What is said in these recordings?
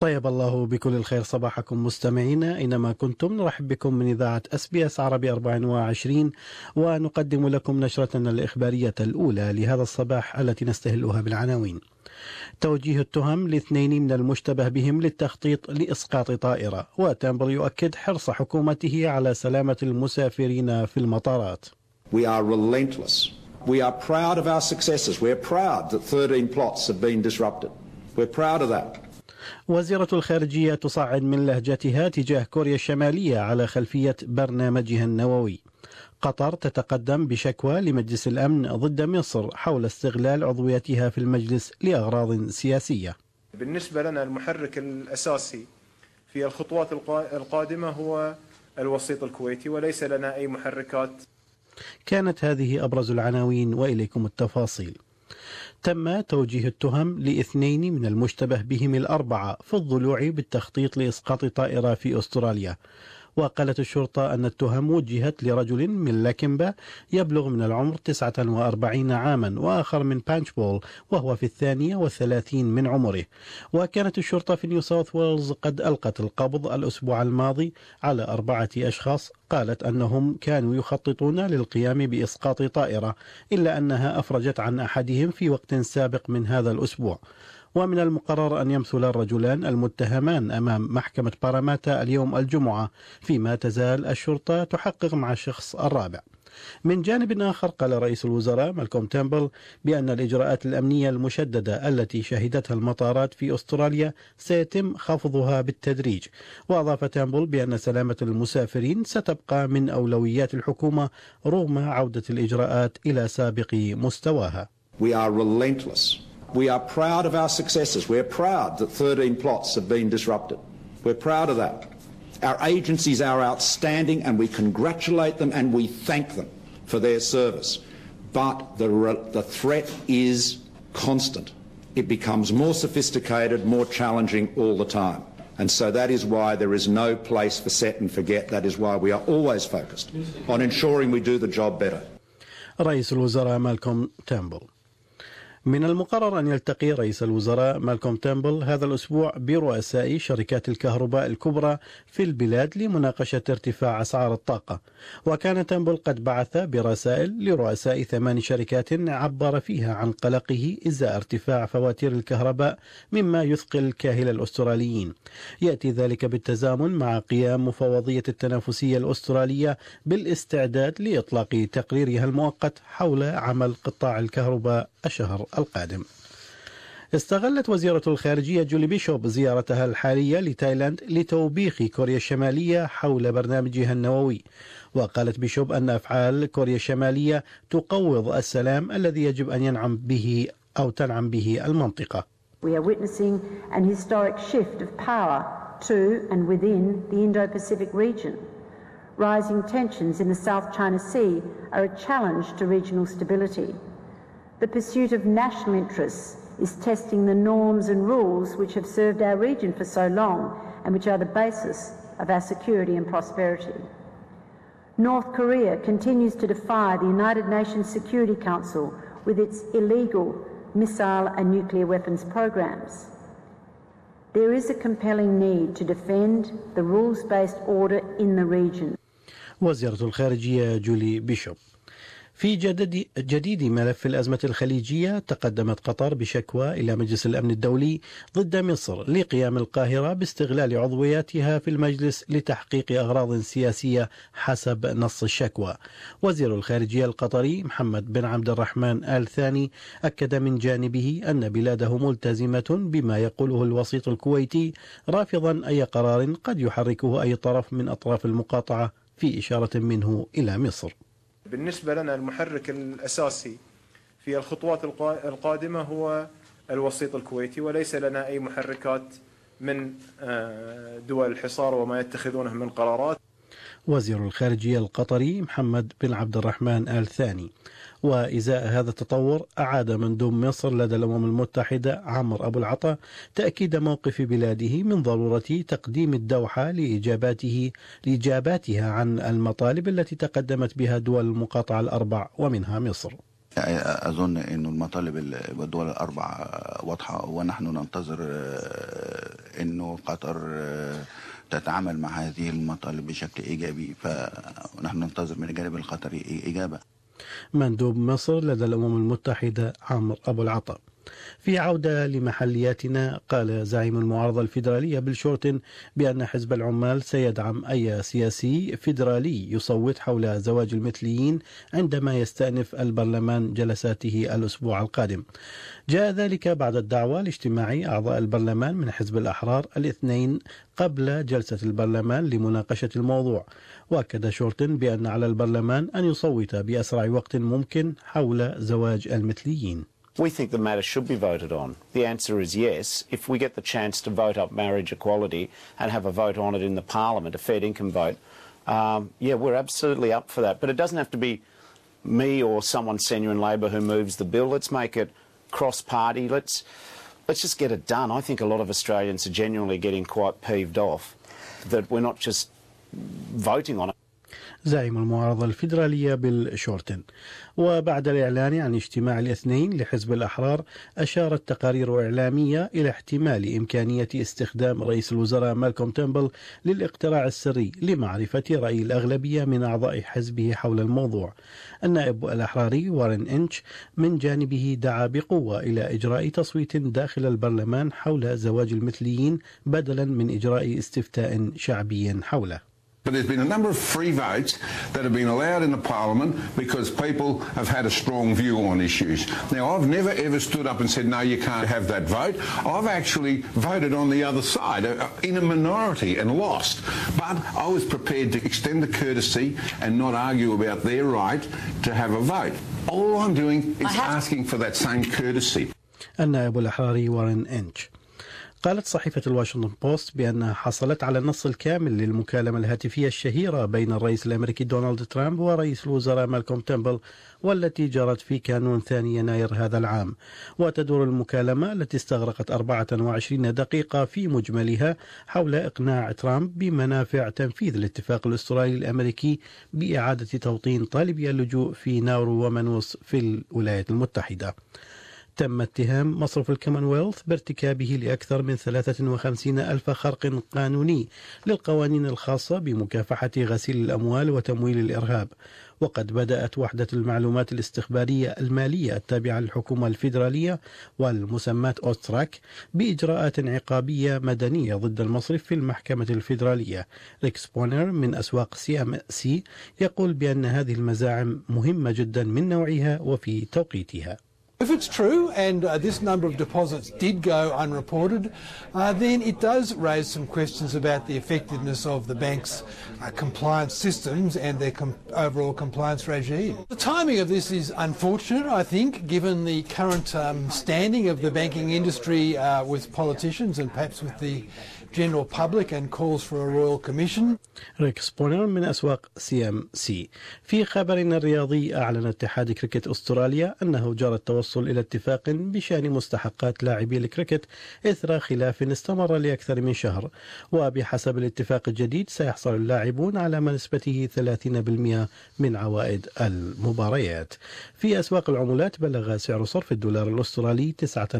طيب الله بكل الخير صباحكم مستمعينا أينما كنتم. نرحب بكم من إذاعة SBS عربي 24 ونقدم لكم نشرتنا الإخبارية الأولى لهذا الصباح التي نستهلها بالعناوين. توجيه التهم لاثنين من المشتبه بهم للتخطيط لإسقاط طائرة، وتامبل يؤكد حرص حكومته على سلامة المسافرين في المطارات. We are relentless. We are proud of our successes. We are proud that 13 plots have been disrupted. We're proud of that. وزيرة الخارجية تصعد من لهجتها تجاه كوريا الشمالية على خلفية برنامجها النووي. قطر تتقدم بشكوى لمجلس الأمن ضد مصر حول استغلال عضويتها في المجلس لأغراض سياسية. بالنسبة لنا المحرك الأساسي في الخطوات القادمة هو الوسيط الكويتي، وليس لنا أي محركات. كانت هذه أبرز العناوين وإليكم التفاصيل. تم توجيه التهم لاثنين من المشتبه بهم الأربعة في الضلوع بالتخطيط لإسقاط طائرة في أستراليا. وقالت الشرطة أن التهم وجهت لرجل من لاكمبا يبلغ من العمر 49 عاما، وآخر من بانشبول وهو في 32 من عمره. وكانت الشرطة في نيو ساوث ويلز قد ألقت القبض الأسبوع الماضي على 4 أشخاص قالت أنهم كانوا يخططون للقيام بإسقاط طائرة، إلا أنها أفرجت عن أحدهم في وقت سابق من هذا الأسبوع. ومن المقرر أن يمثل الرجلان المتهمان أمام محكمة باراماتا اليوم الجمعة، فيما تزال الشرطة تحقق مع الشخص الرابع. من جانب آخر قال رئيس الوزراء مالكوم تامبل بأن الإجراءات الأمنية المشددة التي شهدتها المطارات في أستراليا سيتم خفضها بالتدريج. وأضاف تامبل بأن سلامة المسافرين ستبقى من أولويات الحكومة رغم عودة الإجراءات إلى سابق مستواها. We are relentless. We are proud of our successes. We're proud that 13 plots have been disrupted. We're proud of that. Our agencies are outstanding and we congratulate them and we thank them for their service. But the threat is constant. It becomes more sophisticated, more challenging all the time. And so that is why there is no place for set and forget. That is why we are always focused on ensuring we do the job better. رئيس الوزراء مالكوم تامبل. من المقرر أن يلتقي رئيس الوزراء مالكوم تامبل هذا الأسبوع برؤساء شركات الكهرباء الكبرى في البلاد لمناقشة ارتفاع أسعار الطاقة. وكان تامبل قد بعث برسائل لرؤساء 8 شركات عبر فيها عن قلقه إزاء ارتفاع فواتير الكهرباء مما يثقل كاهل الأستراليين. يأتي ذلك بالتزامن مع قيام مفوضية التنافسية الأسترالية بالاستعداد لإطلاق تقريرها المؤقت حول عمل قطاع الكهرباء الشهر القادم. استغلت وزيرة الخارجية جولي بيشوب زيارتها الحالية لتايلاند لتوبيخ كوريا الشمالية حول برنامجها النووي. وقالت بيشوب أن أفعال كوريا الشمالية تقوض السلام الذي يجب أن تنعم به المنطقة. We are witnessing an historic shift of power to and within the Indo-Pacific region. Rising tensions in the South China Sea are a challenge to regional stability. The pursuit of national interests is testing the norms and rules which have served our region for so long and which are the basis of our security and prosperity. North Korea continues to defy the United Nations Security Council with its illegal missile and nuclear weapons programs. There is a compelling need to defend the rules-based order in the region. وزيرة الخارجية جولي بيشوب. في جديد ملف الأزمة الخليجية تقدمت قطر بشكوى إلى مجلس الأمن الدولي ضد مصر لقيام القاهرة باستغلال عضوياتها في المجلس لتحقيق أغراض سياسية حسب نص الشكوى. وزير الخارجية القطري محمد بن عبد الرحمن آل ثاني أكد من جانبه أن بلاده ملتزمة بما يقوله الوسيط الكويتي، رافضا أي قرار قد يحركه أي طرف من أطراف المقاطعة، في إشارة منه إلى مصر. بالنسبة لنا المحرك الأساسي في الخطوات القادمة هو الوسيط الكويتي، وليس لنا أي محركات من دول الحصار وما يتخذونه من قرارات. وزير الخارجية القطري محمد بن عبد الرحمن آل ثاني. وإزاء هذا التطور أعاد مندوب مصر لدى الأمم المتحدة عمرو أبو العطا تأكيد موقف بلاده من ضرورة تقديم الدوحة لإجاباتها عن المطالب التي تقدمت بها دول المقاطعة الأربع ومنها مصر. أظن أن المطالب والدول الأربع واضحة، ونحن ننتظر أنه قطر تتعامل مع هذه المطالب بشكل إيجابي، فنحن ننتظر من الجانب القطري إجابة. مندوب مصر لدى الأمم المتحدة عمرو أبو العطا. في عودة لمحلياتنا، قال زعيم المعارضة الفيدرالية بيل شورتن بأن حزب العمال سيدعم أي سياسي فيدرالي يصوت حول زواج المثليين عندما يستأنف البرلمان جلساته الأسبوع القادم. جاء ذلك بعد الدعوة لاجتماع أعضاء البرلمان من حزب الأحرار الاثنين قبل جلسة البرلمان لمناقشة الموضوع. وأكد شورتن بأن على البرلمان أن يصوت بأسرع وقت ممكن حول زواج المثليين. We think the matter should be voted on. The answer is yes. If we get the chance to vote up marriage equality and have a vote on it in the parliament, a fair income vote, we're absolutely up for that. But it doesn't have to be me or someone senior in Labor who moves the bill. Let's make it cross-party. Let's just get it done. I think a lot of Australians are genuinely getting quite peeved off that we're not just voting on it. زعيم المعارضة الفيدرالية بيل شورتن. وبعد الإعلان عن اجتماع الاثنين لحزب الأحرار، أشارت تقارير إعلامية إلى احتمال إمكانية استخدام رئيس الوزراء مالكوم تيمبل للاقتراع السري لمعرفة رأي الأغلبية من أعضاء حزبه حول الموضوع. النائب الأحراري وارن إنش من جانبه دعا بقوة إلى إجراء تصويت داخل البرلمان حول زواج المثليين بدلا من إجراء استفتاء شعبي حوله. But there's been a number of free votes that have been allowed in the parliament because people have had a strong view on issues. Now, I've never ever stood up and said, no, you can't have that vote. I've actually voted on the other side in a minority and lost. But I was prepared to extend the courtesy and not argue about their right to have a vote. All I'm doing is asking for that same courtesy. النائب الأحراري وارن إنش. قالت صحيفة الواشنطن بوست بأنها حصلت على النص الكامل للمكالمة الهاتفية الشهيرة بين الرئيس الأمريكي دونالد ترامب ورئيس الوزراء مالكوم تيمبل، والتي جرت في كانون 2 يناير هذا العام. وتدور المكالمة التي استغرقت 24 دقيقة في مجملها حول إقناع ترامب بمنافع تنفيذ الاتفاق الأسترالي الأمريكي بإعادة توطين طالبي اللجوء في ناورو ومانوس في الولايات المتحدة. تم اتهام مصرف الكومنولث بارتكابه لأكثر من 53 ألف خرق قانوني للقوانين الخاصة بمكافحة غسيل الأموال وتمويل الإرهاب. وقد بدأت وحدة المعلومات الاستخبارية المالية التابعة للحكومة الفيدرالية والمسماة أوستراك بإجراءات عقابية مدنية ضد المصرف في المحكمة الفيدرالية. ريك سبونر من أسواق CMC يقول بأن هذه المزاعم مهمة جدا من نوعها وفي توقيتها. If it's true and this number of deposits did go unreported, then it does raise some questions about the effectiveness of the bank's compliance systems and their overall compliance regime. The timing of this is unfortunate, I think, given the current standing of the banking industry with politicians and perhaps with the general public, and calls for a royal commission. ريك سبونر من أسواق CMC. في خبرنا الرياضي، أعلن اتحاد كريكت أستراليا أنه جرى التوصل إلى اتفاق بشأن مستحقات لاعبي الكريكت إثر خلاف استمر لأكثر من شهر. وبحسب الاتفاق الجديد سيحصل اللاعبون على ما نسبته 30% من عوائد المباريات. في أسواق العملات بلغ سعر صرف الدولار الأسترالي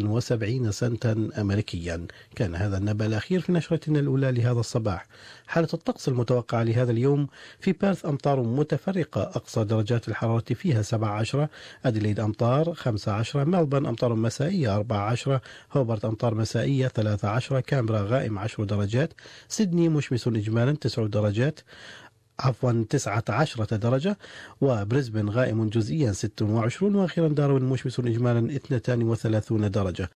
79 سنتا أمريكيا. كان هذا النبأ الأخير في نشرتنا الأولى لهذا الصباح. حالة الطقس المتوقعة لهذا اليوم: في بيرث أمطار متفرقة أقصى درجات الحرارة فيها 17، أديليد أمطار 15، ملبورن أمطار مسائية 14، هوبرت أمطار مسائية 13، كامبرا غائم 10 درجات، سيدني مشمس إجمالا 9 درجات، 19 درجة، وبريسبن غائم جزئيا 26، وأخيرا داروين مشمس إجمالا 32 درجة.